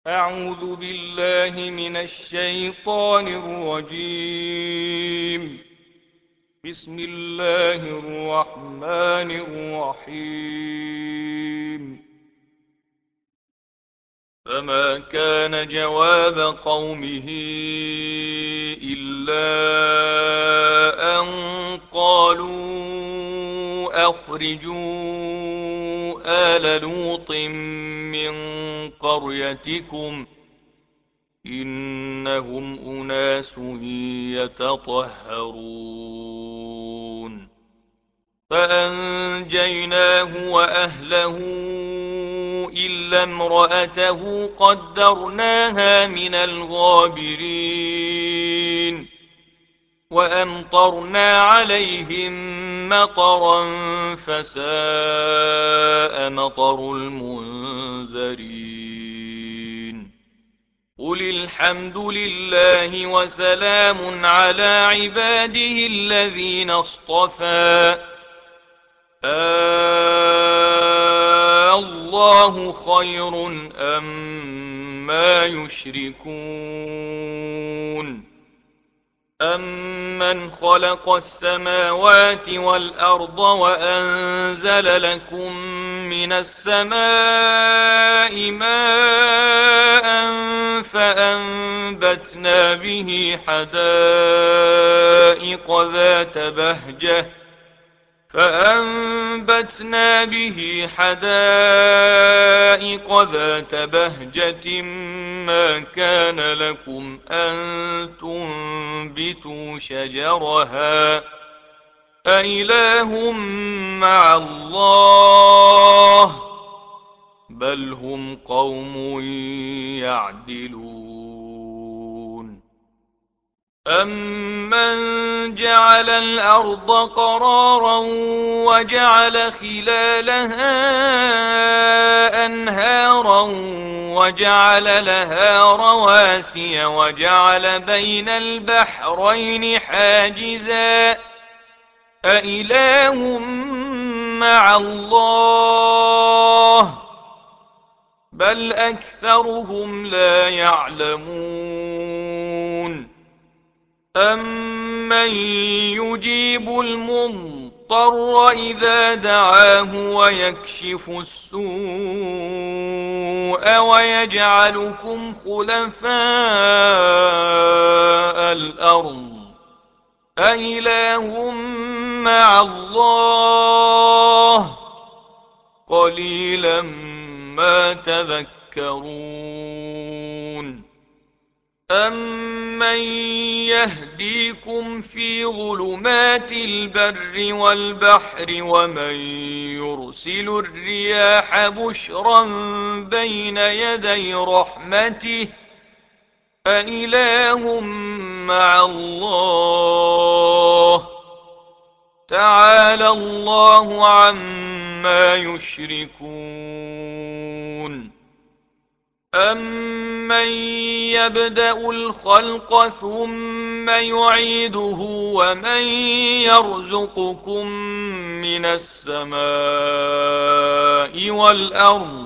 أعوذ بالله من الشيطان الرجيم. بسم الله الرحمن الرحيم. فما كان جواب قومه إلا أن قالوا أخرجوا آل لوط من قريتكم إنهم أناس يتطهرون. فأنجيناه وأهله إلا امرأته قدرناها من الغابرين. وأمطرنا عليهم مطرا فساء مطر المنذرين. قل الحمد لله وسلام على عباده الذين اصطفى. الله خير أما يشركون. أمن خلق السماوات والأرض وأنزل لكم من السماء ماء فأنبتنا به حدائق ذات بهجة ما كان لكم أن تنبتوا شجرها أإله مع الله بل هم قوم يعدلون. أمن جعل الأرض قرارا وجعل خلالها أنهارا وجعل لها رواسي وجعل بين البحرين حاجزا أإله مع الله بل أكثرهم لا يعلمون. أمن يجيب المضطر إذا دعاه ويكشف السوء ويجعلكم خلفاء الأرض أإله مع الله قليلا ما تذكرون. أمن يهديكم في ظلمات البر والبحر ومن يرسل الرياح بشرا بين يدي رحمته أإله مع الله تعالى الله عما يشركون. أمن يبدأ الخلق ثم يعيده ومن يرزقكم من السماء والأرض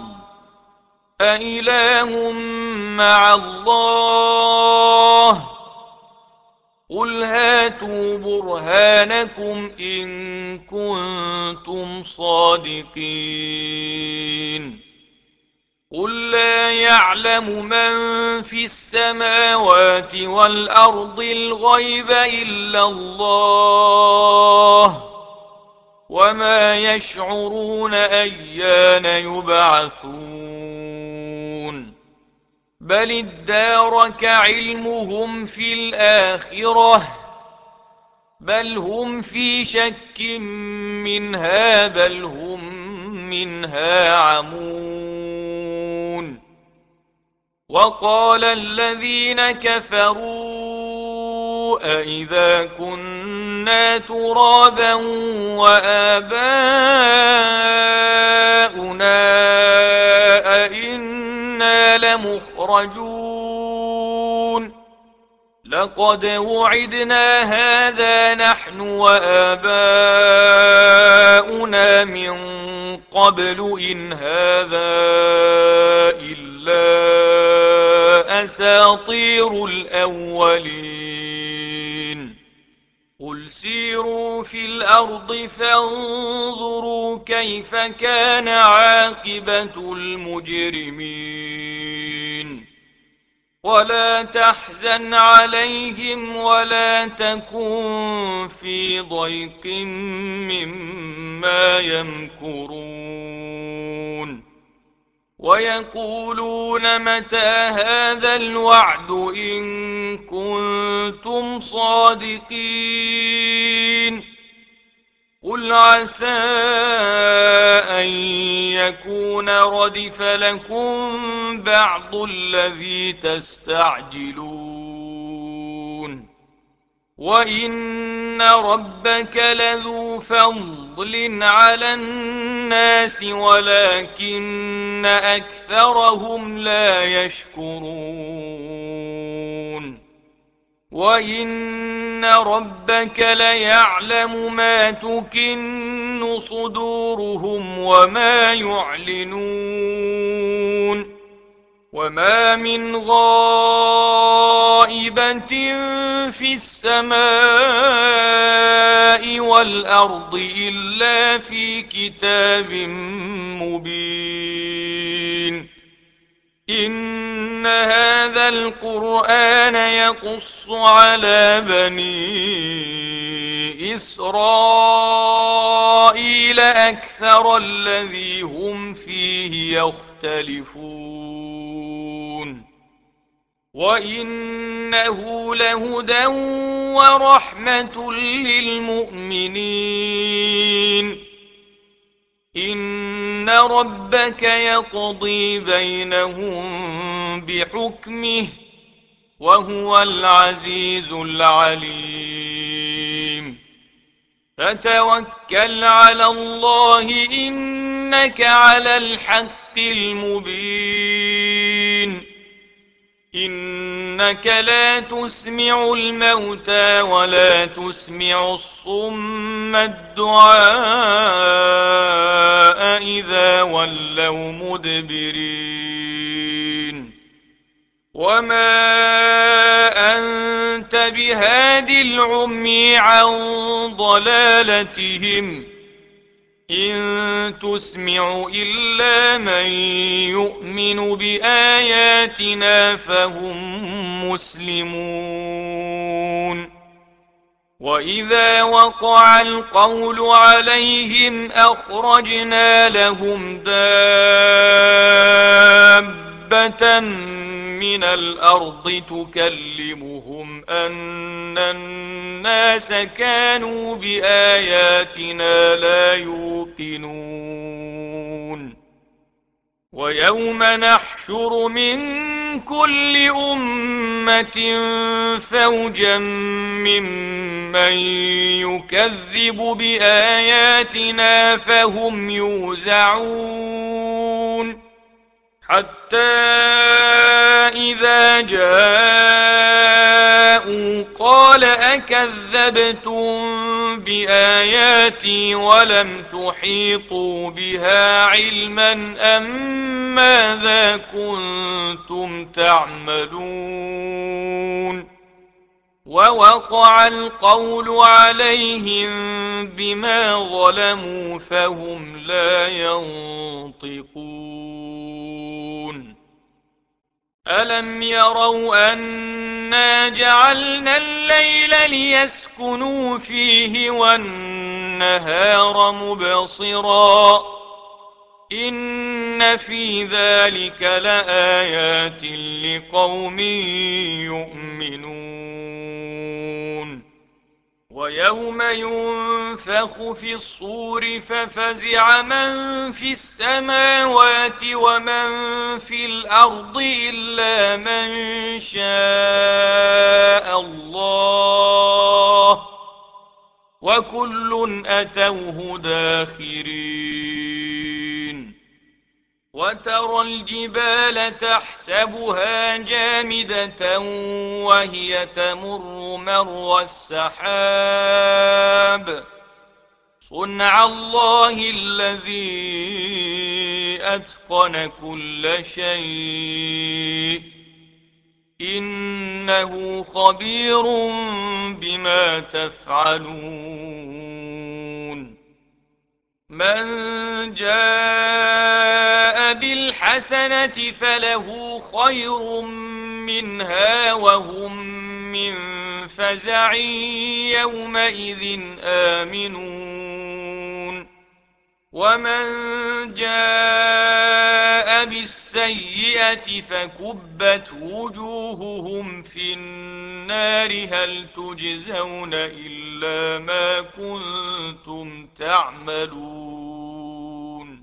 أإله مع الله قل هاتوا برهانكم إن كنتم صادقين. قل لا يعلم من في السماوات والأرض الغيب إلا الله وما يشعرون أيان يبعثون. بل ادارك علمهم في الآخرة بل هم في شك منها بل هم منها عمون. وقال الذين كفروا أإذا كنا ترابا وآباؤنا أإنا لمخرجون لقد وعدنا هذا نحن وآباؤنا من قبل إن هذا إلا أساطير الأولين. قل سيروا في الأرض فانظروا كيف كان عاقبة المجرمين. ولا تحزن عليهم ولا تكن في ضيق مما يمكرون. ويقولون متى هذا الوعد إن كنتم صادقين. قل عسى أن يكون ردف لكم بعض الذي تستعجلون. وإن ربك لذو فضل على الناس ولكن أكثرهم لا يشكرون. وإن ربك ليعلم ما تكن صدورهم وما يعلنون. وما من غائبة في السماء والأرض إلا في كتاب مبين. إن هذا القرآن يقص على بني إسرائيل أكثر الذي هم فيه يختلفون. وإنه لهدى ورحمة للمؤمنين. إن ربك يقضي بينهم بحكمه وهو العزيز العليم. فتوكل على الله إنك على الحق المبين. إنك لا تسمع الموتى ولا تسمع الصم الدعاء إذا ولوا مدبرين. وما أنت بهاد العمي عن ضلالتهم إن تسمع إلا من يؤمن بآياتنا فهم مسلمون. وإذا وقع القول عليهم أخرجنا لهم دابة من الأرض تكلمهم أن الناس كانوا بآياتنا لا يوقنون. ويوم نحشر من كل أمة فوجا ممن يكذب بآياتنا فهم يوزعون. حتى إذا جاءوا قال أكذبتم بآياتي ولم تحيطوا بها علما أم ماذا كنتم تعملون. ووقع القول عليهم بما ظلموا فهم لا ينطقون. ألم يروا أنا جعلنا الليل ليسكنوا فيه والنهار مبصرا إن في ذلك لآيات لقوم يؤمنون. ويوم ينفخ في الصور ففزع من في السماوات ومن في الأرض إلا من شاء الله وكل أتوه داخرين. وترى الجبال تحسبها جامدة وهي تمر مر السحاب صنع الله الذي أتقن كل شيء إنه خبير بما تفعلون من جاء بالحسنة فله خير منها وهم من فزع يومئذ آمنون ومن جاء بالسيئة فكبت وجوههم في النار هل تجزون إلا ما كنتم تعملون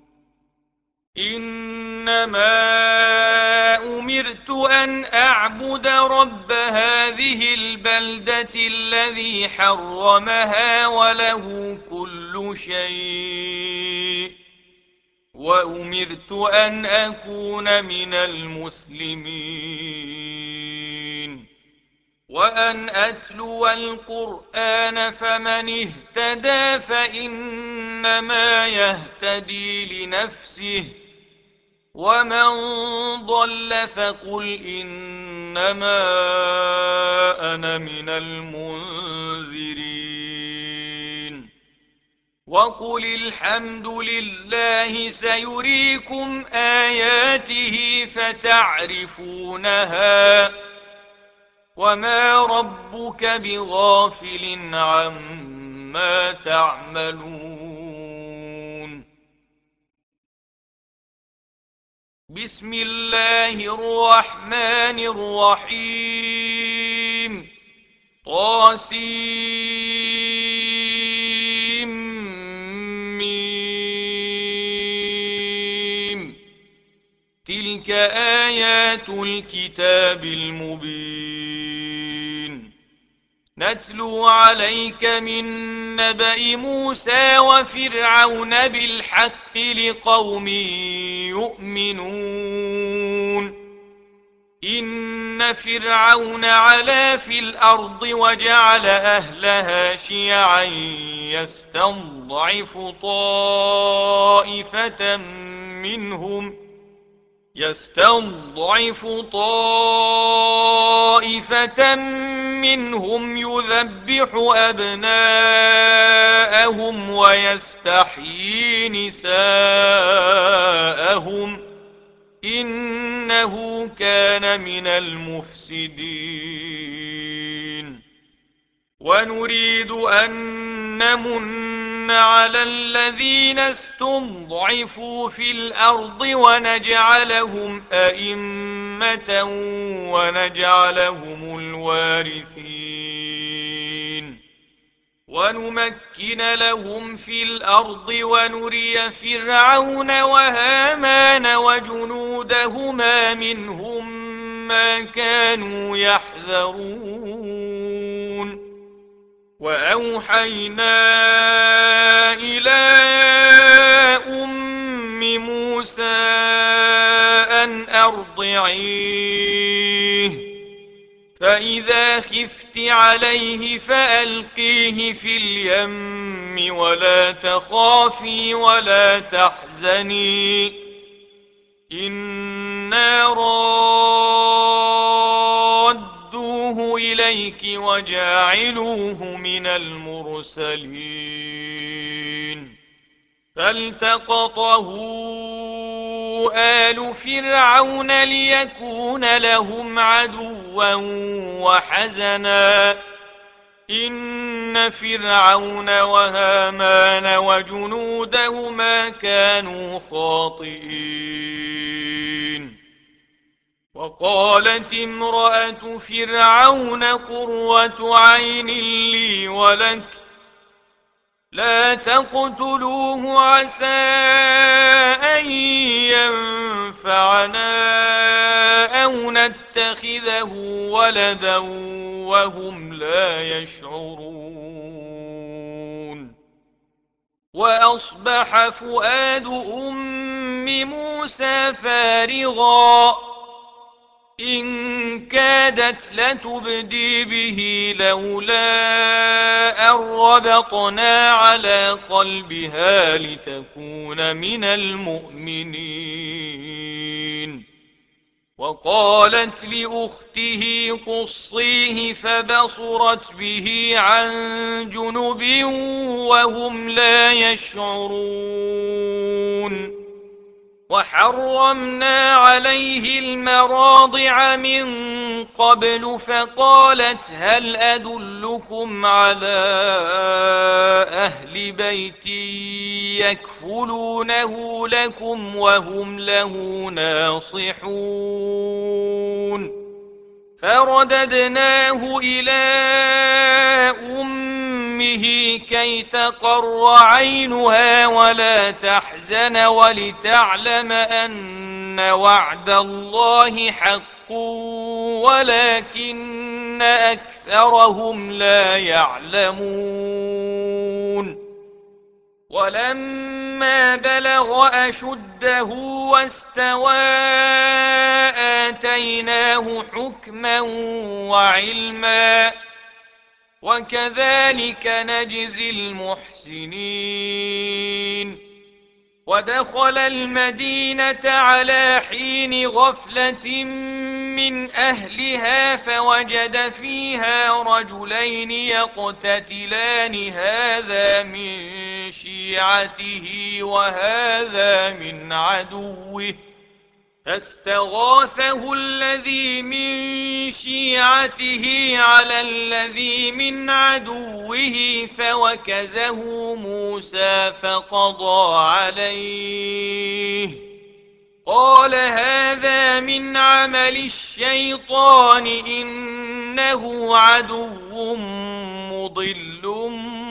إنما أمرت أن أعبد رب هذه البلدة الذي حرمها وله كل شيء وأمرت أن أكون من المسلمين وأن أتلو القرآن فمن اهتدى فإنما يهتدي لنفسه ومن ضل فقل إنما أنا من المنذرين وقل الحمد لله سيريكم آياته فتعرفونها وما ربك بغافل عما تعملون بسم الله الرحمن الرحيم طاسيم تلك آيات الكتاب المبين نتلو عليك من نبأ موسى وفرعون بالحق لقوم يؤمنون إن فرعون علا في الأرض وجعل أهلها شيعا يستضعف طائفة منهم يذبح أبناءهم ويستحيي نساءهم إنه كان من المفسدين ونريد أن نمن على الذين استضعفوا في الأرض ونجعلهم أئمة ونجعلهم الوارثين ونمكن لهم في الأرض ونري فرعون وهامان وجنودهما منهم ما كانوا يحذرون وأوحينا إلى أم موسى أن أرضعيه فإذا خفت عليه فألقيه في اليم ولا تخافي ولا تحزني إنا رادوه إليك وجاعلوه من المرسلين فالتقطه آل فرعون ليكون لهم عدوا وحزنا إن فرعون وهامان وجنودهما كانوا خاطئين وقالت امرأة فرعون قرة عين لي ولك لا تقتلوه عسى أن ينفعنا أو نتخذه ولدا وهم لا يشعرون وأصبح فؤاد أم موسى فارغا إن كادت لتبدي به لولا أن ربطنا على قلبها لتكون من المؤمنين وقالت لأخته قصيه فبصرت به عن جنب وهم لا يشعرون. وحرمنا عليه المراضع من قبل فقالت هل أدلكم على أهل بيت يكفلونه لكم وهم له ناصحون. فرددناه إلى أمه كي تقر عينها ولا تحزن ولتعلم أن وعد الله حق ولكن أكثرهم لا يعلمون. ولما بلغ أشده واستوى آتيناه حكما وعلما وكذلك نجزي المحسنين. ودخل المدينة على حين غفلة من أهلها فوجد فيها رجلين يقتتلان هذا من شيعته وهذا من عدوه فاستغاثه الذي من شيعته على الذي من عدوه فوكزه موسى فقضى عليه قال هذا من عمل الشيطان إنه عدو مضل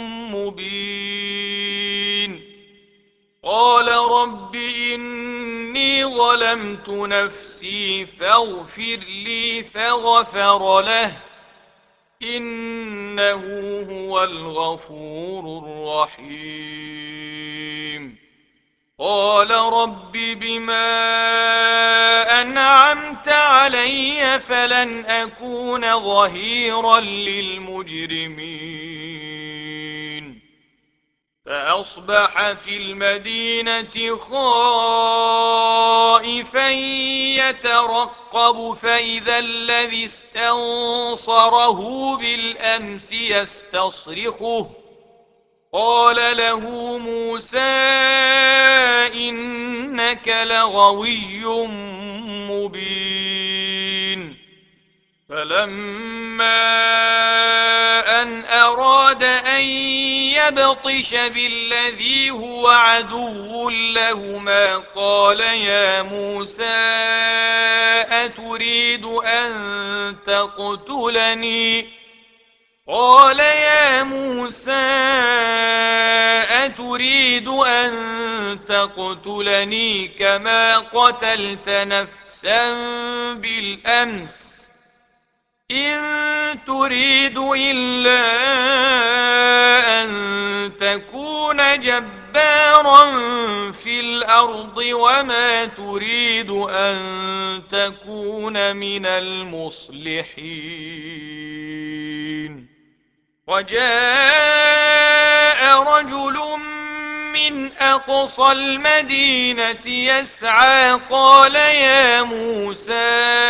مبين. قال رب إني ظلمت نفسي فاغفر لي فغفر له إنه هو الغفور الرحيم. قال رب بما أنعمت علي فلن أكون ظهيرا للمجرمين. فأصبح في المدينة خائفا يترقب فإذا الذي استنصره بالأمس يستصرخه قال له موسى إنك لغوي مبين. فلما أن أراد أن يبطش بالذي هو عدو لهما قال يا موسى أتريد أن تقتلني قال يا موسى أتريد أن تقتلني كما قتلت نفسا بالأمس إن تريد إلا أن تكون جبارا في الأرض وما تريد أن تكون من المصلحين. وجاء رجل من أقصى المدينة يسعى قال يا موسى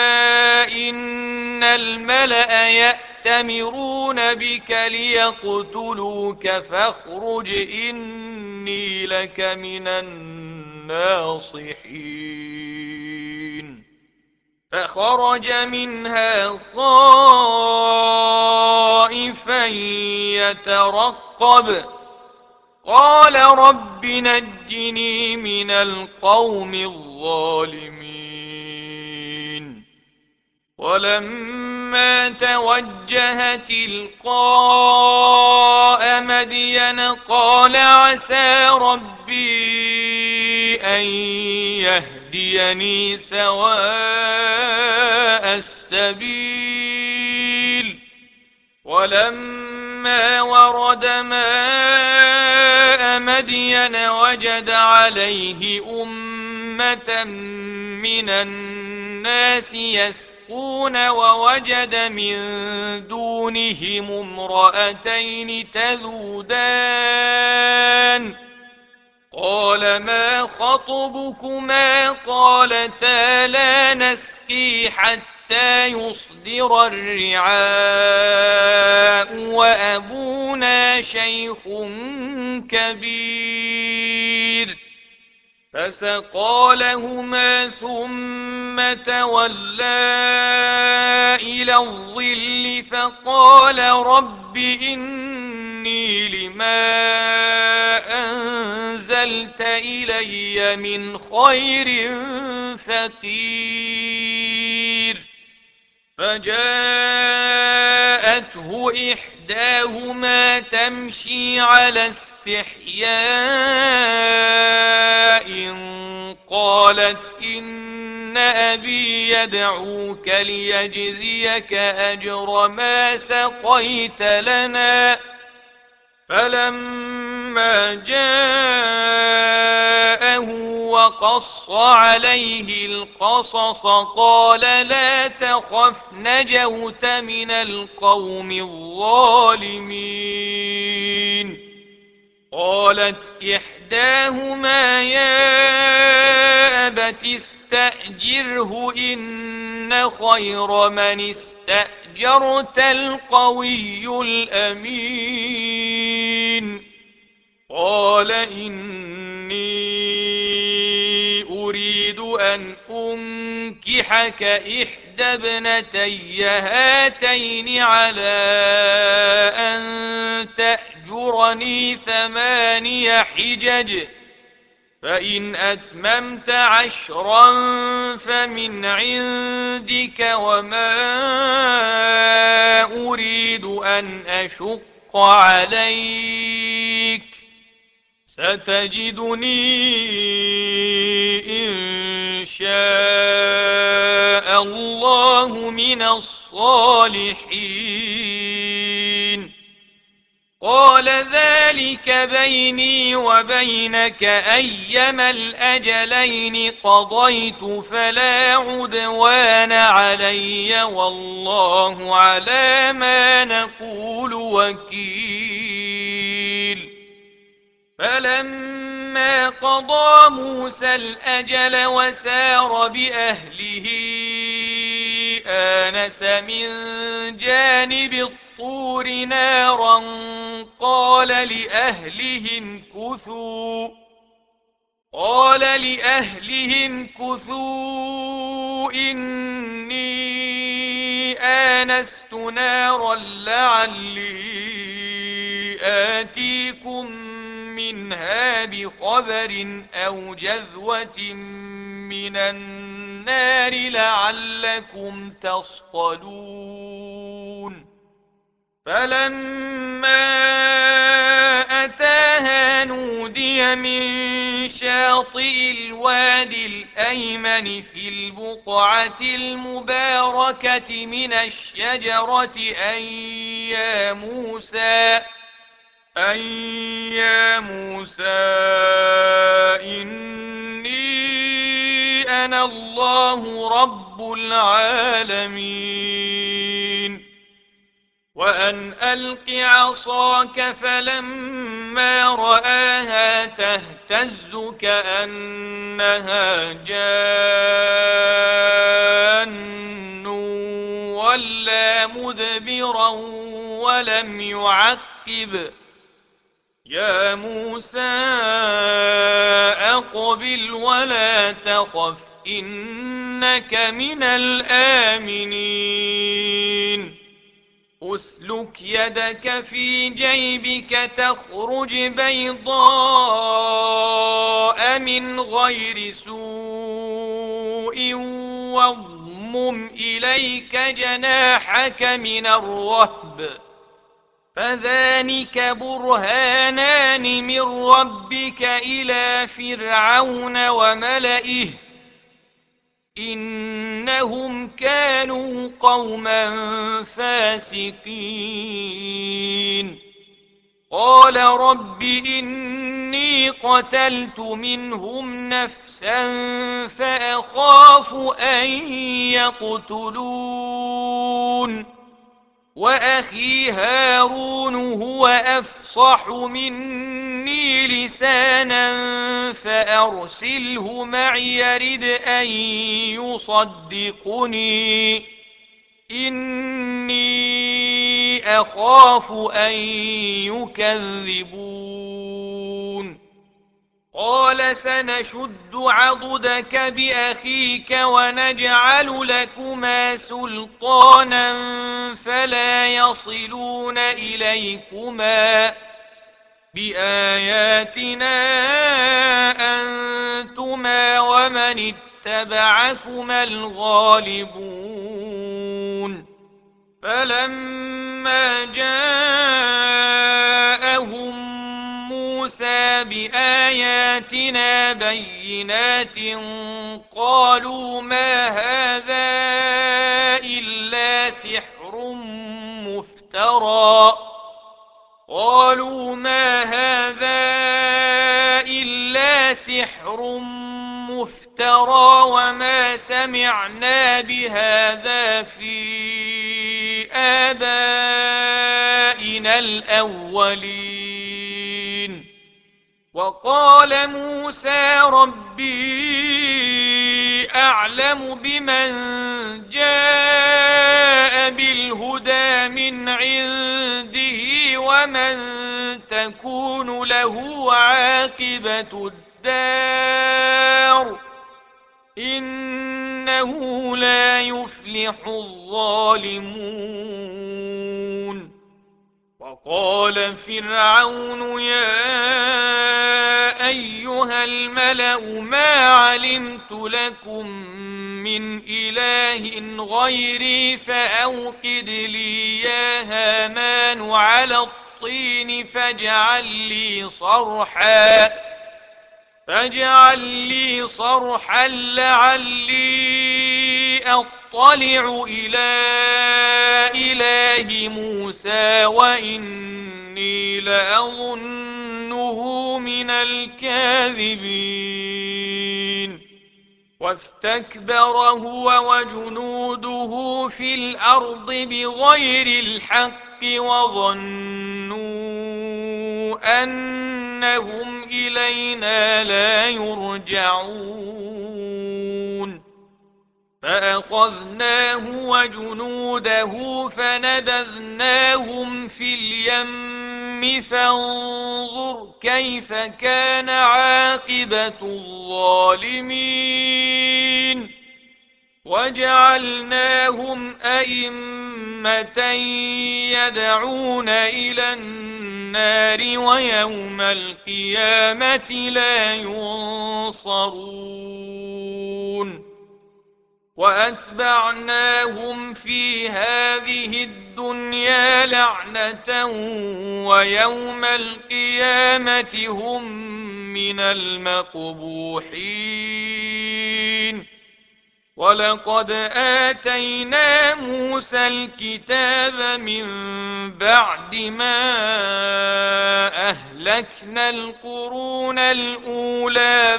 إن الملأ يأتمرون بك ليقتلوك فاخرج إني لك من الناصحين. فخرج منها خائفا يترقب قال رب نجني من القوم الظالمين. ولما توجه تلقاء مدين قال عسى ربي أن يهديني سواء السبيل. ولما ورد ماء مدين وجد عليه أمة من الناس يسقون ووجد من دونهم امرأتين تذودان قال ما خطبكما قالتا لا نسقي حتى يصدر الرعاء وأبونا شيخ كبير فسقى لهما ثم تولى إلى الظل فقال رب إني لما أنزلت إلي من خير فقير فجاءته إحداهما تمشي على استحياء قالت إن أبي يدعوك ليجزيك أجر ما سقيت لنا فلما جاءه وقص عليه القصص قال لا تخف نجوت من القوم الظالمين قالت إحداهما يا أبت استأجره إن خير من استأجرت القوي الأمين قال إني أريد أن أنكحك إحدى ابنتي هاتين على أن تأجرني 8 حجج فإن أتممت 10 فمن عندك وما أريد أن أشق عليك ستجدني إن شاء الله من الصالحين قال ذلك بيني وبينك أيما الأجلين قضيت فلا عدوان علي والله على ما نقول وكيل فلما قضى موسى الأجل وسار بأهله آنس من جانب الطور نارا قال لأهلهم كثوا إني آنست نارا لعلي آتيكم منها بخبر أو جذوة من النار لعلكم تصطلون فلما أتاها نودي من شاطئ الوادي الأيمن في البقعة المباركة من الشجرة أن يا موسى إني أنا الله رب العالمين وأن ألق عصاك فلما رآها تهتز كأنها جان ولا مدبرا ولم يعقب يا موسى أقبل ولا تخف إنك من الآمنين أسلك يدك في جيبك تخرج بيضاء من غير سوء واضمم إليك جناحك من الرهب فذلك برهانان من ربك إلى فرعون وملئه إنهم كانوا قوما فاسقين قال رب إني قتلت منهم نفسا فأخاف أن يقتلون وأخي هارون هو أفصح مني لي لسانا فأرسله معي يرد أن يصدقني إني أخاف أن يكذبون. قال سنشد عضدك بأخيك ونجعل لكما سلطانا فلا يصلون إليكما بآياتنا أنتما ومن اتبعكما الغالبون. فلما جاءهم موسى بآياتنا بينات قالوا ما هذا إلا سحر مفترى وما سمعنا بهذا في آبائنا الأولين. وقال موسى ربي أعلم بمن جاء بالهدى من عنده ومن تكون له عاقبة الدار إنه لا يفلح الظالمون. وقال فرعون يا أيها الملأ ما علمت لكم من إله غيري فأوقد لي يا هامان على الطين فاجعل لي صرحا لعلي أطلع إلى إله موسى وإني لأظنه من الكاذبين. واستكبر هو وجنوده في الأرض بغير الحق وظنوا أنهم إلينا لا يرجعون. فأخذناه وجنوده فنبذناهم في اليم فانظر كيف كان عاقبة الظالمين. وجعلناهم أئمة يدعون إلى النار ويوم القيامة لا ينصرون. وأتبعناهم في هذه الدنيا لعنة ويوم القيامة هم من المقبوحين. ولقد آتينا موسى الكتاب من بعد ما أهلكنا القرون الأولى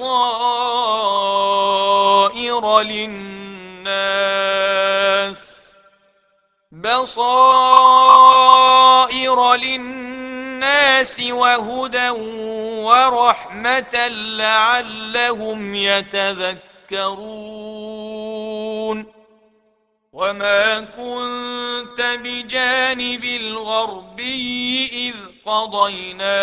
بصائر للناس وهدى ورحمة لعلهم يتذكرون. وما كنت بجانب الغربي إذ قضينا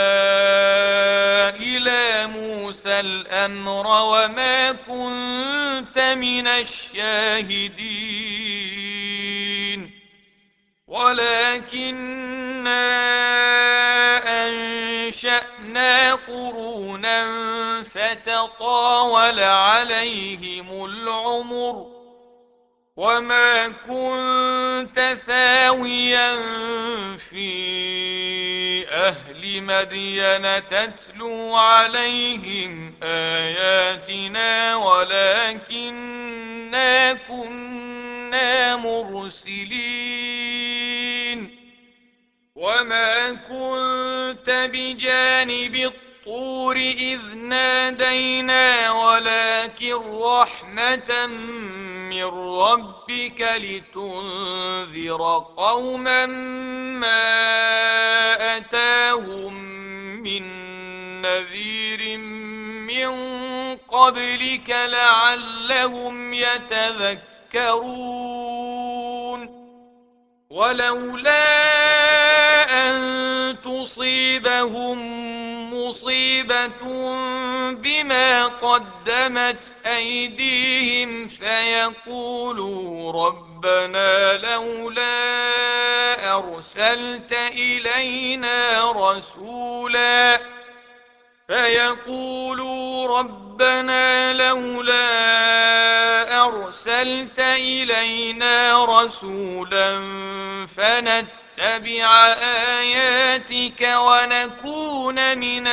إلى موسى الأمر وما كنت من الشاهدين ولكننا أنشأنا قرونا فتطاول عليهم العمر وما كنت ثاويا في أهل مدين تتلو عليهم آياتنا ولكننا كنا مرسلين. وما كنت بجانب الطور إذ نادينا ولكن رحمة من ربك لتنذر قوما ما أتاهم من نذير من قبلك لعلهم يتذكرون ولولا أن تصيبهم مصيبة بما قدمت أيديهم فيقولوا ربنا لولا أرسلت إلينا رسولا فيقولوا ربنا لولا أرسلت إلينا رسولا فنتبع آياتك ونكون من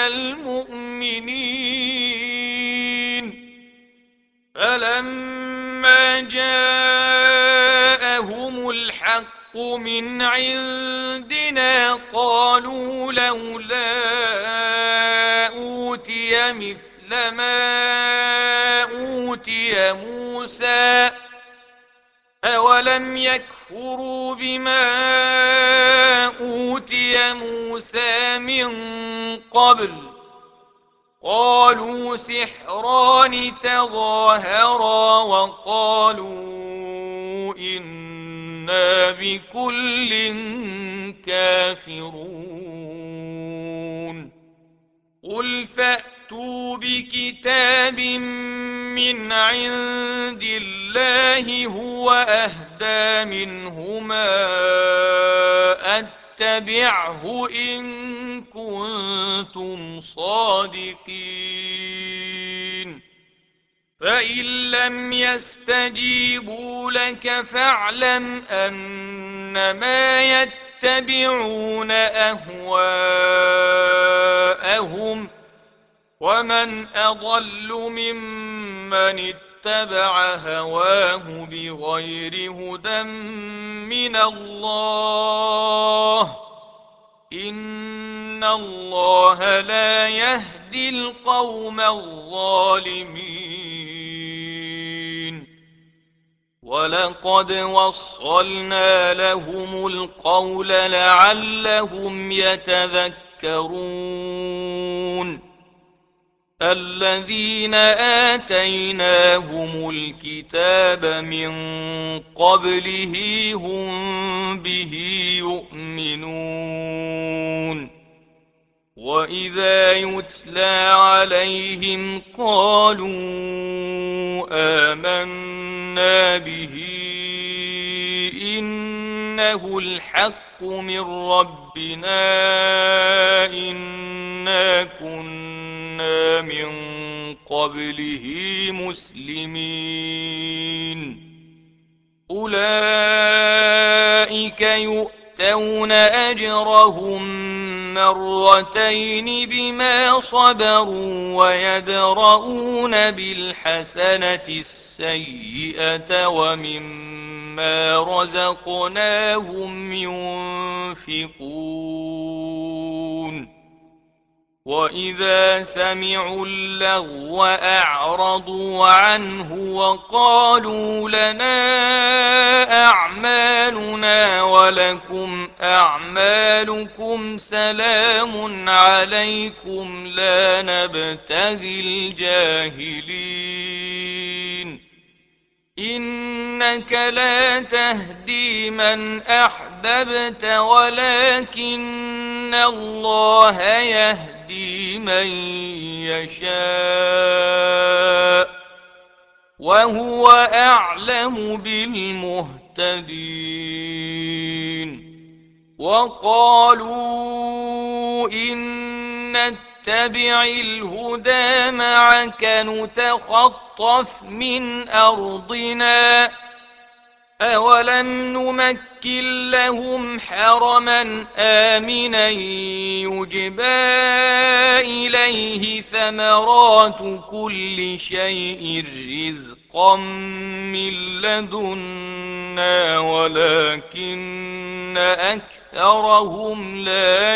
المؤمنين فلما جاءهم الحق من عندنا قالوا لولا أوتي مثل ما أوتي موسى أولم يكفروا بما أوتي موسى من قبل قالوا سحران تظاهرا وقالوا إنا بكل كافرون قل فأتوا بكتاب من عند الله هو أهدى منهما أتبعه إن كنتم صادقين فإن لم يستجيبوا لك فاعلم أنما يتبعون أهواءهم ومن أضل ممن اتبع هواه بغير هدى من الله إن الله لا يهدي القوم الظالمين ولقد وصلنا لهم القول لعلهم يتذكرون الذين آتيناهم الكتاب من قبله هم به يؤمنون وإذا يتلى عليهم قالوا آمنا به إنه الحق من ربنا إنا كنا من قبله مسلمين أولئك يؤتون أجرهم مرتين بما صبروا ويدرؤون بالحسنة السيئة ومما رزقناهم ينفقون وإذا سمعوا اللغو أعرضوا عنه وقالوا لنا أعمالنا ولكم أعمالكم سلام عليكم لا نبتغي الجاهلين إنك لا تهدي من أحببت ولكن الله يهدي من يشاء وهو أعلم بالمهتدين وقالوا إن نتبع الهدى معك نتخطف من أرضنا أولم نمكن لهم حرما آمنا يجبى إليه ثمرات كل شيء رزقا من لدنا ولكن أكثرهم لا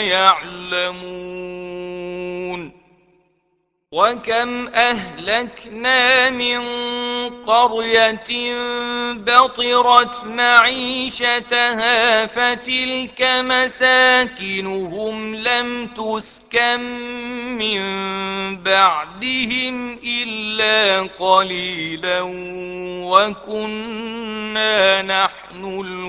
يعلمون وكم أهلكنا من قرية بطرت معيشتها فتلك مساكنهم لم تسكن من بعدهم إلا قليلا وكنا نحن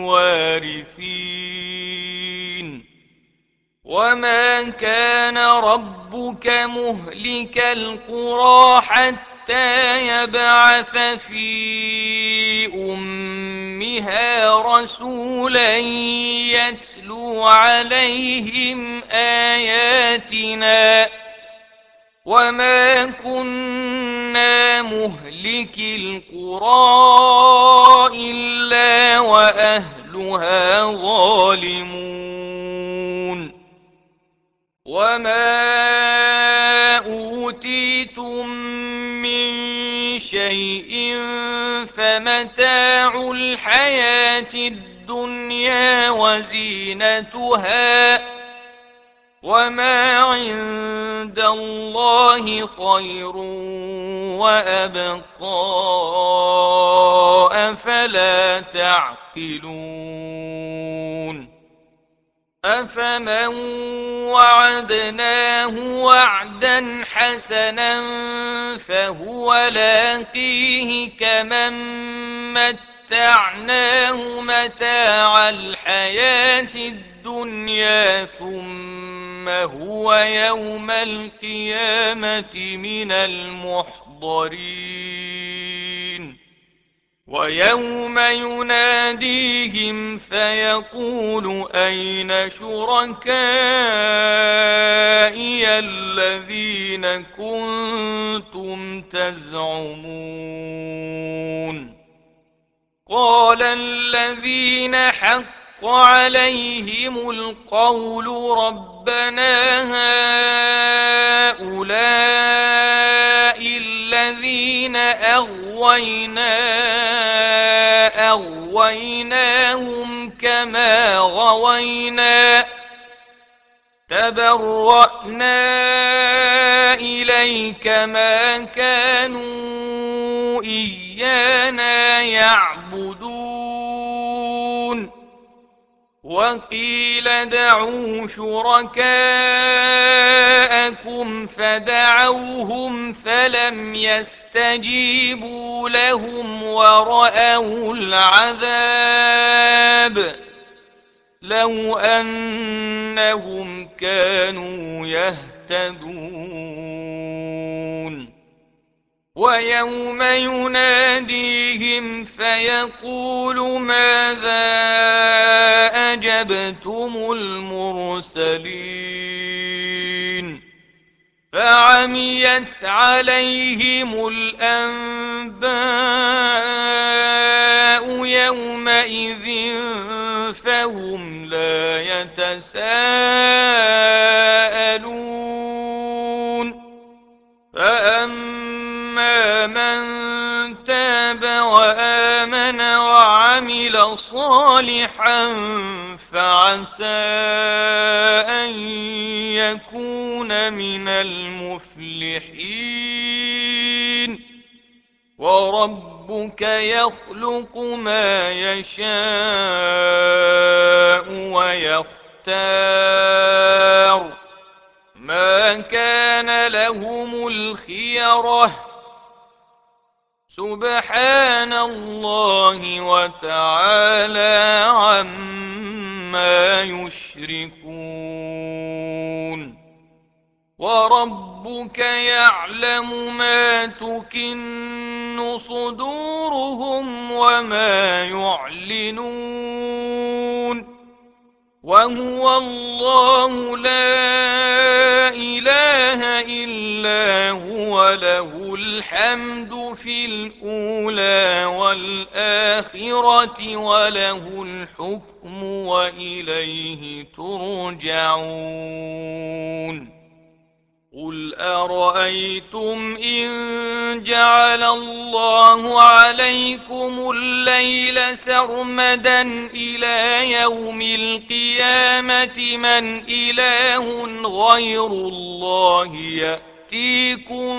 الوارثين وما كان ربك مهلك القرى حتى يبعث في أمها رسولا يتلو عليهم آياتنا وما كنا مهلك القرى إلا وأهلها ظالمون وما أوتيتم من شيء فمتاع الحياة الدنيا وزينتها وما عند الله خير وأبقى أفلا تعقلون أفمن وعدناه وعدا حسنا فهو لاقيه كمن متعناه متاع الحياة الدنيا ثم هو يوم القيامة من المحضرين ويوم يناديهم فيقول أين شركائي الذين كنتم تزعمون قال الذين حق عليهم القول ربنا هؤلاء الذين أغويناهم كما غوينا تبرأنا إليك ما كانوا إيانا يعبدون وقيل ادعوا شركاءكم فدعوهم فلم يستجيبوا لهم ورأوا العذاب لو أنهم كانوا يهتدون ويوم يناديهم فيقول ماذا أجبتم المرسلين فعميت عليهم الأنباء يومئذ فهم لا يتساءلون فأما من تاب وآمن وعمل صالحا فعسى أن يكون من المفلحين وربك يخلق ما يشاء ويختار ما كان لهم الخيرة سبحان الله وتعالى عما يشركون وربك يعلم ما تكن صدورهم وما يعلنون وهو الله لا إله إلا هو له الحمد في الأولى والآخرة وله الحكم وإليه ترجعون قل أرأيتم إن جعل الله عليكم الليل سرمدا إلى يوم القيامة من إله غير الله يأتيكم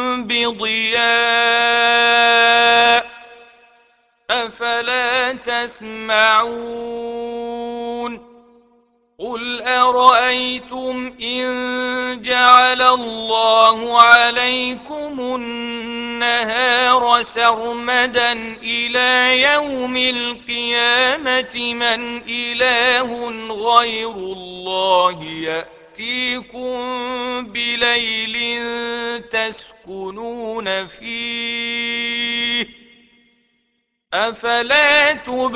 بضياء أفلا تسمعون قل أرأيتم إن جعل الله عليكم النهار سرمدا إلى يوم القيامة من إله غير الله يأتيكم بليل تسكنون فيه أفلا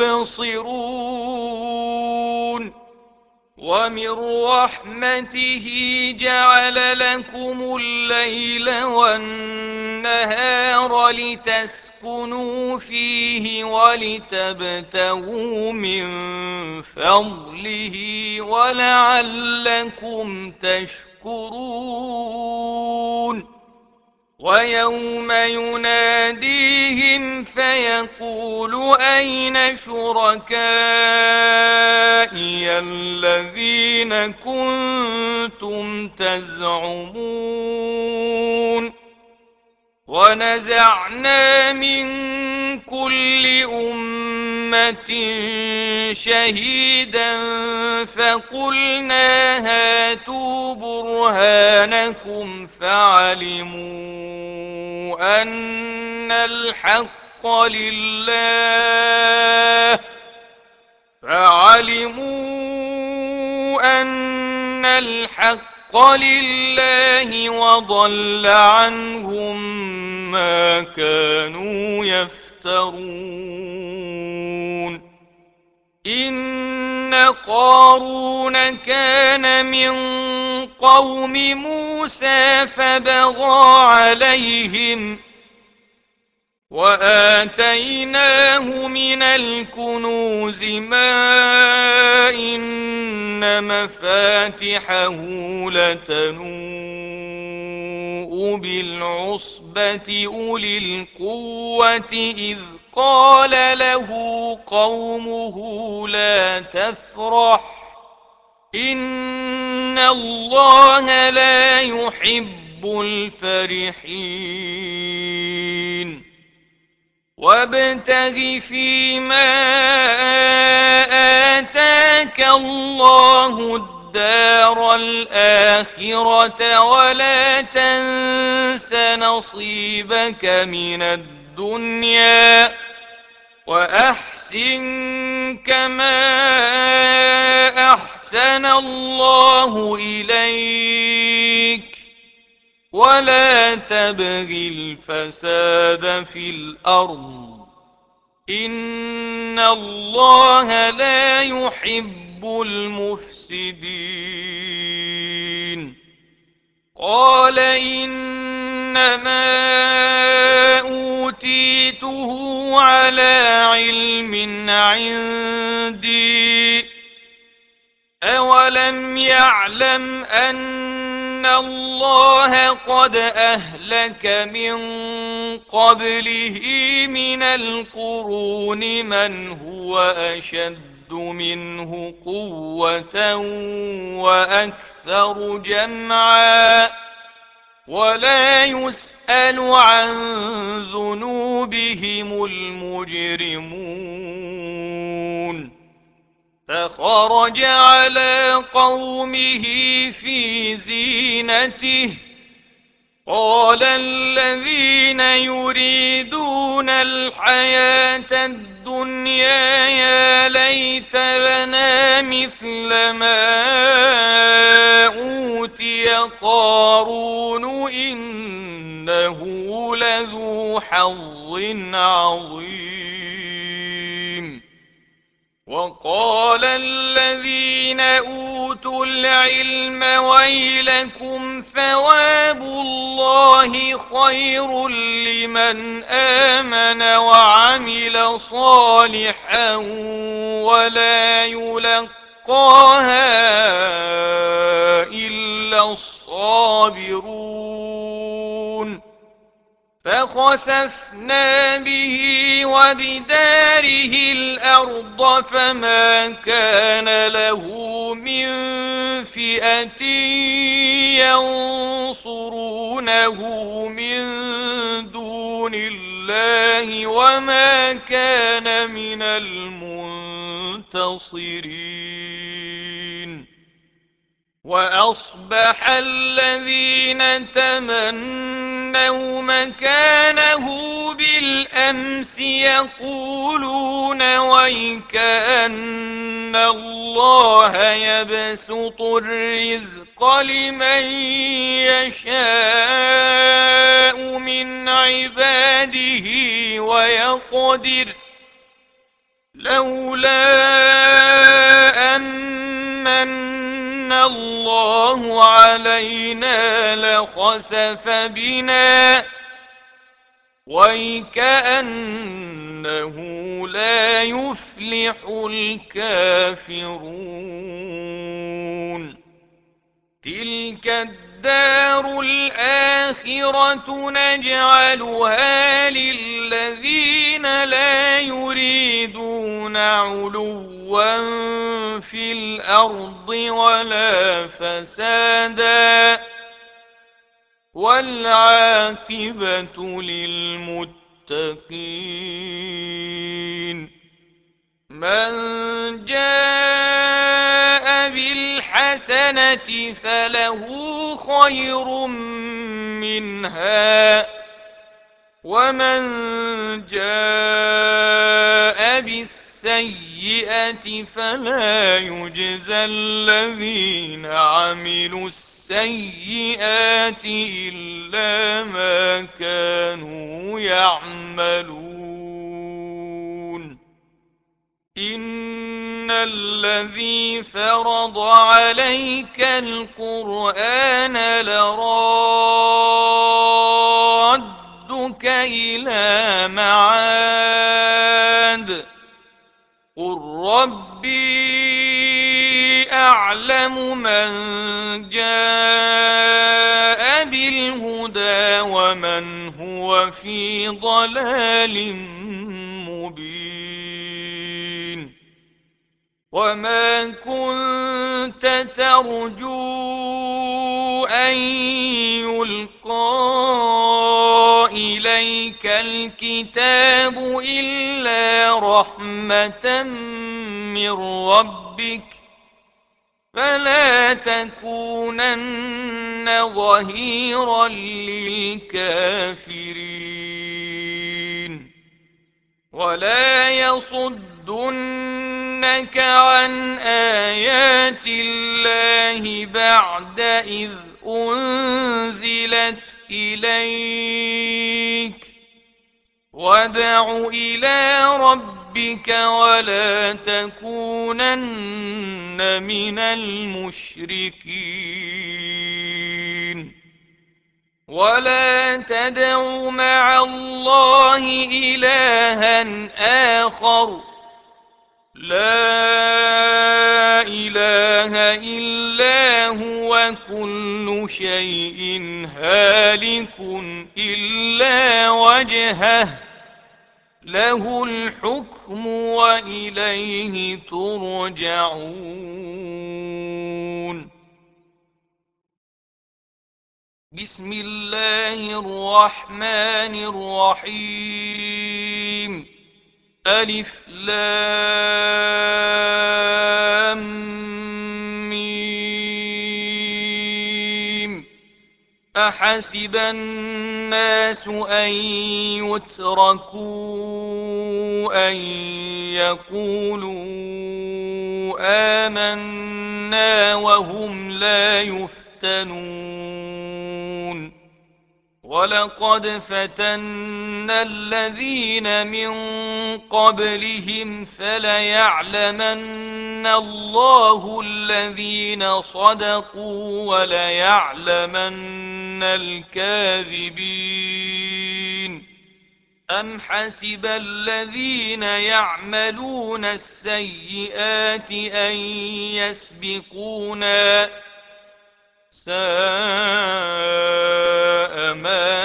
تبصرون ومن رحمته جعل لكم الليل والنهار لتسكنوا فيه ولتبتغوا من فضله ولعلكم تشكرون ويوم يناديهم فيقول أين شركائي الذين كنتم تزعمون ونزعنا من كل أمة شهيدا فقلنا هاتوا برهانكم فعلموا أن الحق لله وضل عنهم ما كانوا يفترون إن قارون كان من قوم موسى فبغى عليهم وآتيناه من الكنوز ما إن مفاتحه لتنوء بالعصبة أولي القوة إذ قال له قومه لا تفرح إن الله لا يحب الفرحين وابتغ فيما آتاك الله الدار الآخرة ولا تنس نصيبك من الدنيا وأحسن كما أحسن الله إليك ولا تبغ الفساد في الأرض إن الله لا يحب المفسدين قال إنما أوتيته على علم عندي أولم يعلم أن الله قد أهلك من قبله من القرون من هو أشد منه قوة وأكثر جمعا ولا يسأل عن ذنوبهم المجرمون فخرج على قومه في زينته قال الذين يريدون الحياة الدنيا يا ليت لنا مثل ما أوتي قارون إنه لذو حظ عظيم وقال الذين أوتوا العلم ويلكم ثواب الله خير لمن آمن وعمل صالحا ولا يلقاها إلا الصابرون فخسفنا به وبداره الأرض فما كان له من فئة ينصرونه من دون الله وما كان من المنتصرين. وأصبح الذين تمنوا مكانه بالأمس يقولون ويكأن الله يبسط الرزق لمن يشاء من عباده ويقدر لولا أن الله علينا لخسف بنا ويكأنه لا يفلح الكافرون. تلك الدار الآخرة نجعلها للذين لا يريدون علوا في الأرض ولا فسادا والعاقبة للمتقين. من جاء بالحسنة فله خير منها ومن جاء بالسيئة فلا يجزى الذين عملوا السيئات إلا ما كانوا يعملون. إن الذي فرض عليك القرآن لرادك إلى معاد قل ربي أعلم من جاء بالهدى ومن هو في ضلال مبين. وما كنت ترجو أن يلقى إليك الكتاب إلا رحمة من ربك فلا تكونن ظهيرا للكافرين. ولا يصدنك عن آيات الله بعد إذ أنزلت إليك وادع إلى ربك ولا تكونن من المشركين. ولا تدع مع الله إلها آخر لا إله إلا هو كل شيء هالك إلا وجهه له الحكم وإليه ترجعون. بسم الله الرحمن الرحيم. ألف لام ميم. أحسب الناس أن يتركوا أن يقولوا آمنا وهم لا يفتنون. ولقد فتنا الذين من قبلهم فليعلمن الله الذين صدقوا وليعلمن الكاذبين. أم حسب الذين يعملون السيئات أن يسبقونا ساء ما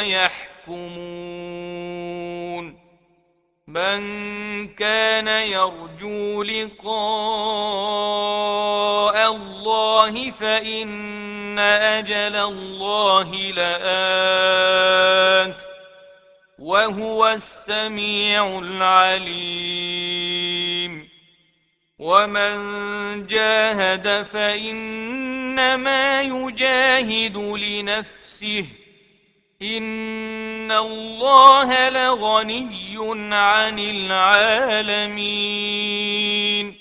يحكمون. من كان يرجو لقاء الله الله فإن أجل الله لآت وهو السميع العليم ومن جاهد فإنما يجاهد لنفسه إن الله لغني عن العالمين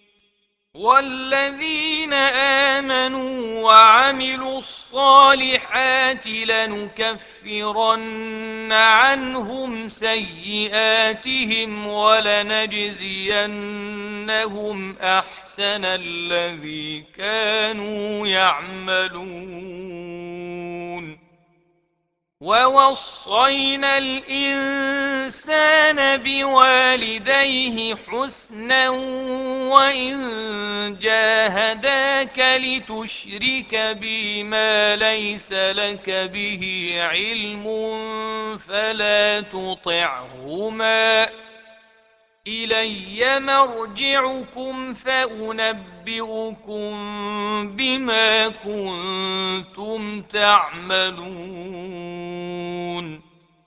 والذين آمنوا وعملوا الصالحات لنكفرن عنهم سيئاتهم ولنجزينهم أحسن الذي كانوا يعملون ووصينا الإنسان بوالديه حسنا وإن جاهداك لتشرك بي ما ليس لك به علم فلا تطعهما إلي مرجعكم فأنبئكم بما كنتم تعملون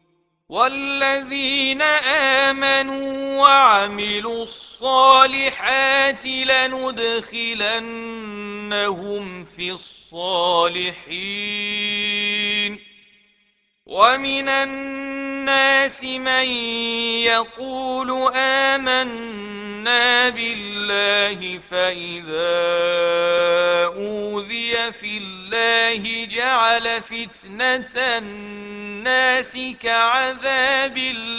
والذين آمنوا وعملوا الصالحات لندخلنهم في الصالحين ومن الناس من يقول آمنا بالله فإذا أوذي في الله جعل فتنة الناس كعذاب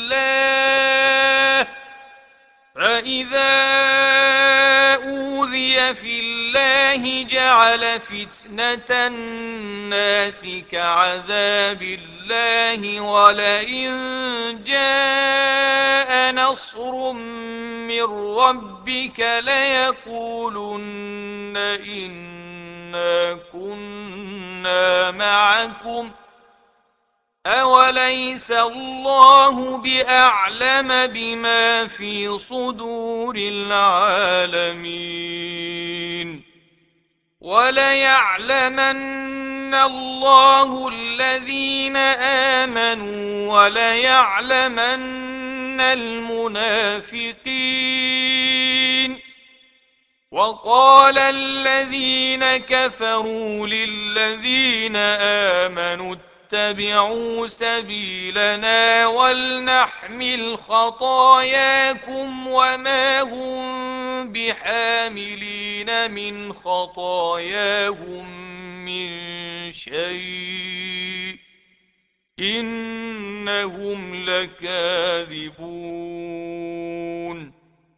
الله فإذا أوذي في الله جعل فتنة الناس كعذاب الله ولئن جاء نصر من ربك ليقولن إنا كنا معكم أوليس الله بأعلم بما في صدور العالمين وليعلمن الله الذين آمنوا وليعلمن المنافقين وقال الذين كفروا للذين آمنوا اتبعوا سبيلنا ولنحمل خطاياكم وما هم بحاملين من خطاياهم من شيء إنهم لكاذبون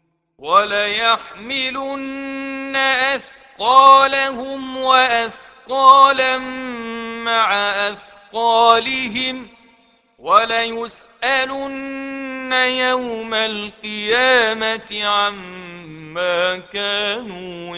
وليحملن أثقالهم وأثقالا مع أثقالهم وليسألن يوم القيامة عما كانوا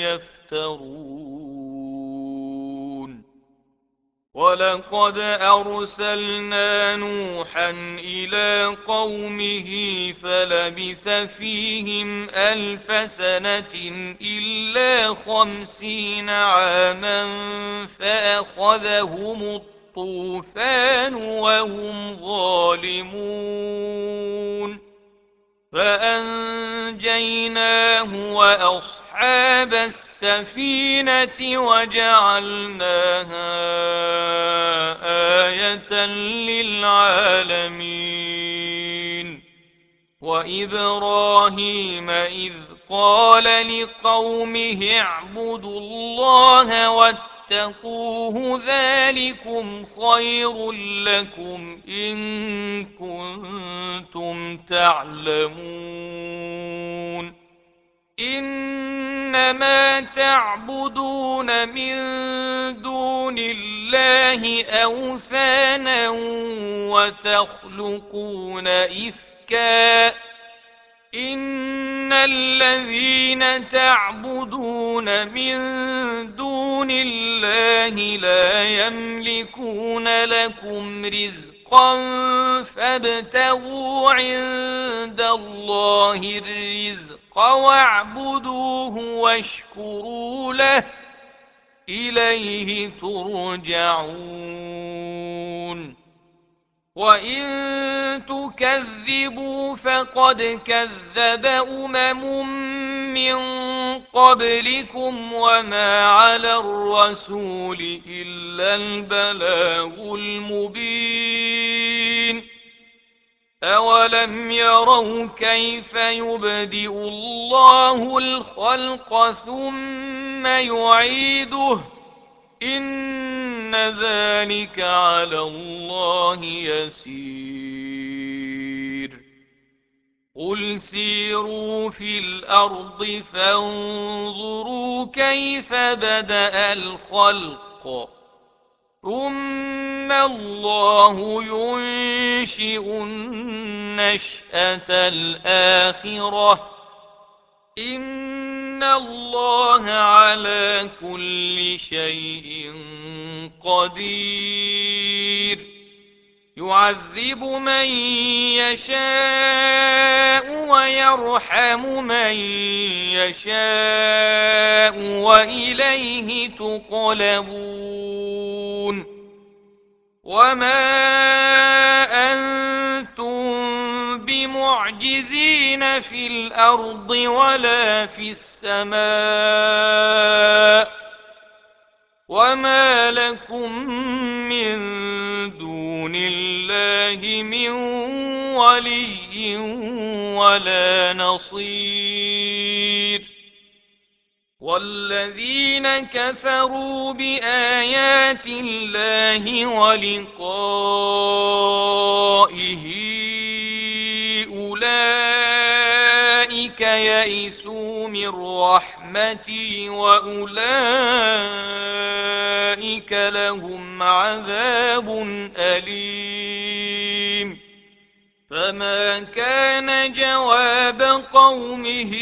يفترون ولقد أرسلنا نوحا إلى قومه فلبث فيهم 1000 سنة إلا 50 عاما فأخذهم الطوفان وهم ظالمون فأنجيناه وأصحاب السفينة وجعلناها آية للعالمين وإبراهيم إذ قال لقومه اعبدوا الله واتقوه ذلكم خير لكم إن كنتم تعلمون إنما تعبدون من دون الله أوثانا وتخلقون إفكا إن الذين تعبدون من دون الله لا يملكون لكم رزقا فابتغوا عند الله الرزق واعبدوه واشكروا له إليه ترجعون. وإن تكذبوا فقد كذب من قبلكم وما على الرسول إلا البلاغ المبين. أولم يروا كيف يبدئ الله الخلق ثم يعيده إن ذلك على الله يسير. قل سيروا في الأرض فانظروا كيف بدأ الخلق ثم الله ينشئ النشأة الآخرة إن الله على كل شيء قدير. يعذب من يشاء ويرحم من يشاء وإليه تقلبون. وما أنتم بمعجزين في الأرض ولا في السماء وما لكم من دون الله من ولي ولا نصير. والذين كفروا بآيات الله ولقائه أولئك يئسوا من رحمتي وأولئك لهم عذاب أليم. فما كان جواب قومه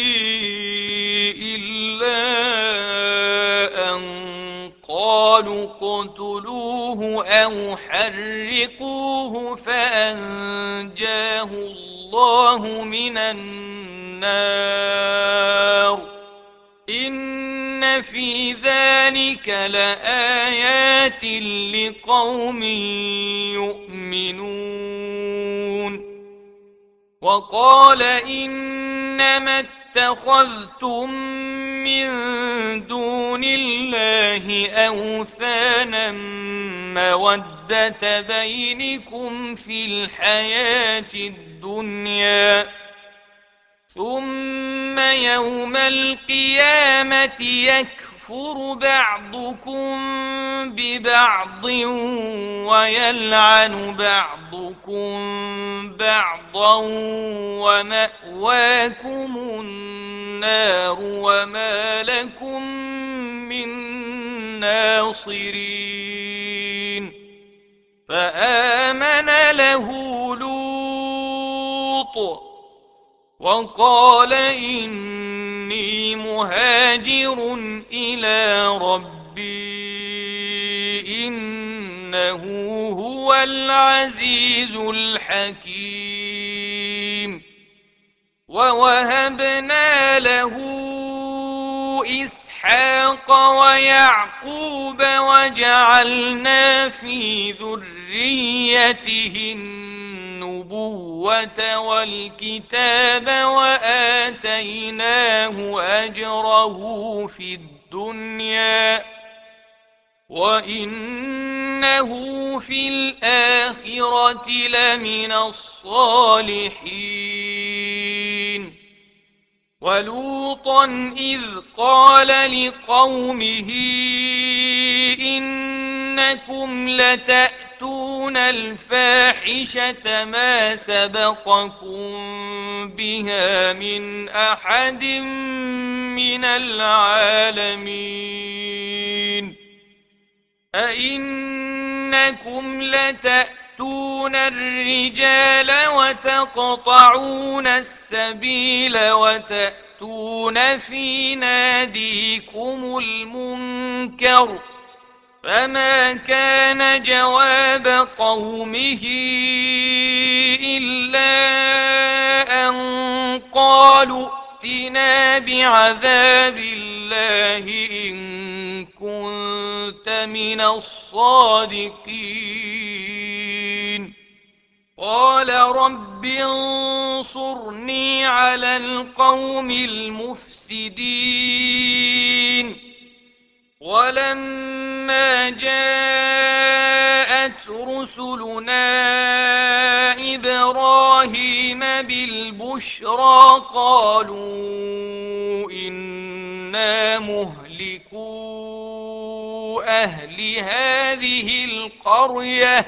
إلا أن قالوا اقتلوه أو حرقوه فأنجاه الله من النار إن في ذلك لآيات لقوم يؤمنون. وقال إنما اتخذتم من دون الله أوثانا مودة بينكم في الحياة الدنيا ثم يوم القيامة يكفر بعضكم ببعض ويلعن بعضكم بعضا ومأواكم النار وما لكم من ناصرين. فآمن له لوط وقال إني مهاجر إلى ربي إنه هو العزيز الحكيم. ووهبنا له إسحاق ويعقوب وجعلنا في ذريته النبوة والكتاب وآتيناه أجره في الدنيا وإنه في الآخرة لمن الصالحين. ولوطا إذ قال لقومه إنكم لتأتون الفاحشة ما سبقكم بها من أحد من العالمين. أئنكم لتأتون الرجال وتقطعون السبيل وتأتون في ناديكم المنكر فما كان جواب قومه إلا أن قالوا ائتنا بعذاب الله إن كنت كنت من الصادقين. قال رب انصرني على القوم المفسدين. ولما جاءت رسلنا إبراهيم بالبشرى قالوا إنا مهلكو أهل هذه القرية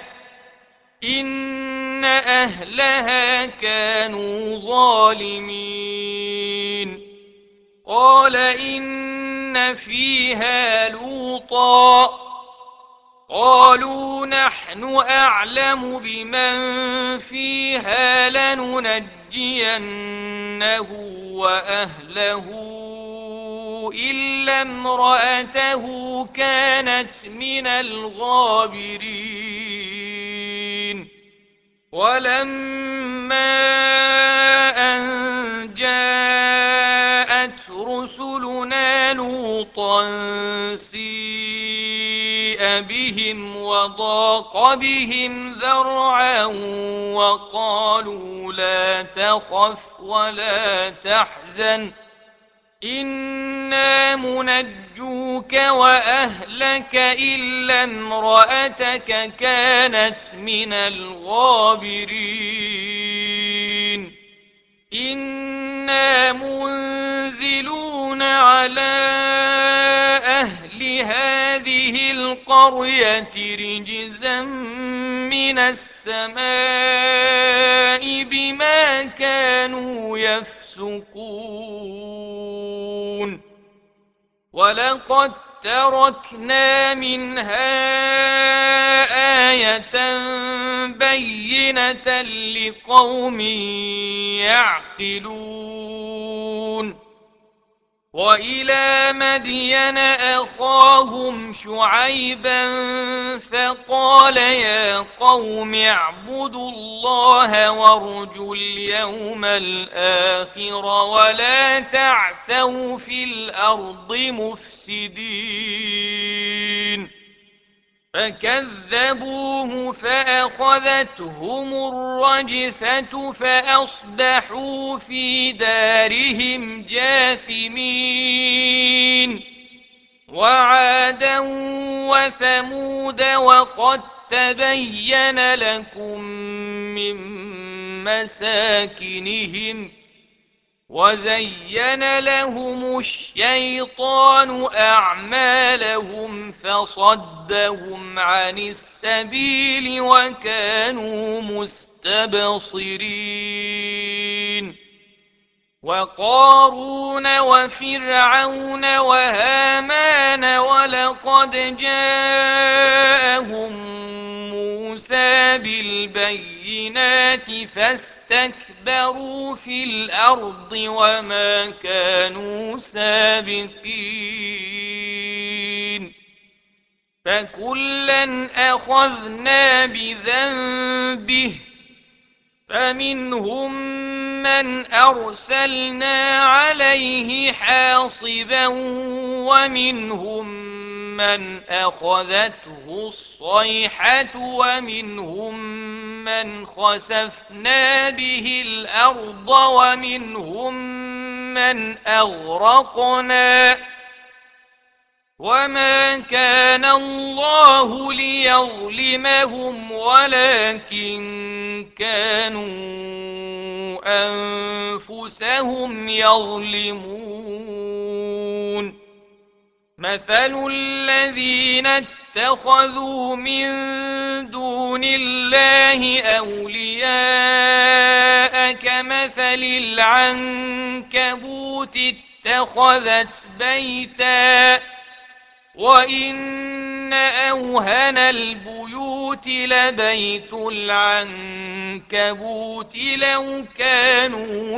إن أهلها كانوا ظالمين. قال إن فيها لوطا قالوا نحن أعلم بمن فيها لننجينه وأهله إلا امرأته كانت من الغابرين. ولما أن جاءت رسلنا لوطا سيء بهم وضاق بهم ذرعا وقالوا لا تخف ولا تحزن إنا منجوك وأهلك إلا امرأتك كانت من الغابرين. إنا منزلون على أهل هذه القرية رجزا من السماء بما كانوا يفسقون. ولقد تركنا منها آية بينة لقوم يعقلون. وإلى مدين أخاهم شعيبا فقال يا قوم اعبدوا الله وارجوا اليوم الآخر ولا تعثوا في الأرض مفسدين. فكذبوه فأخذتهم الرجفة فأصبحوا في دارهم جاثمين. وعادا وثمود وقد تبين لكم من مساكنهم وزين لهم الشيطان أعمالهم فصدهم عن السبيل وكانوا مستبصرين. وقارون وفرعون وهامان ولقد جاءهم موسى بالبينات فاستكبروا في الأرض وما كانوا سابقين. فكلا أخذنا بذنبه فمنهم من أرسلنا عليه حاصبا ومنهم من أخذته الصيحة ومنهم من خسفنا به الأرض ومنهم من أغرقنا. وما كان الله ليظلمهم ولكن كانوا أنفسهم يظلمون. مثل الذين اتخذوا من دون الله أولياء كمثل العنكبوت اتخذت بيتا وإن أوهن البيوت لبيت العنكبوت لو كانوا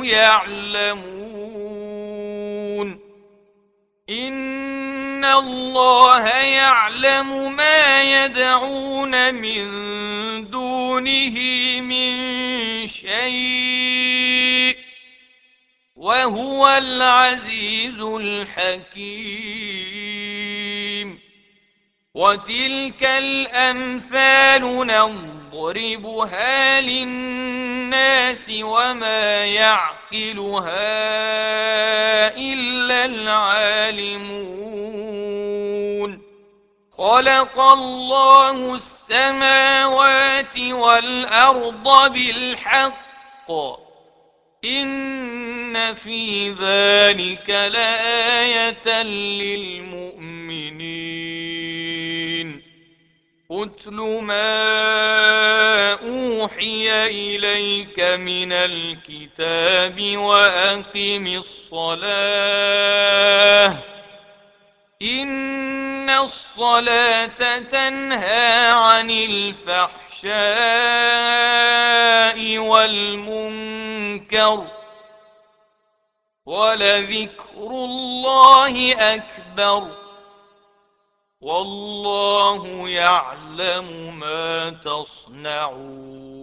يعلمون. إن الله يعلم ما يدعون من دونه من شيء وهو العزيز الحكيم. وتلك الأمثال نضربها للناس وما يعقلها إلا العالمون. خلق الله السماوات والأرض بالحق، إن في ذلك لآية للمؤمنين. اتل ما أوحي إليك من الكتاب وأقم الصلاة، إن الصلاة تنهى عن الفحشاء والمنكر، ولذكر الله أكبر، والله يعلم ما تصنعون.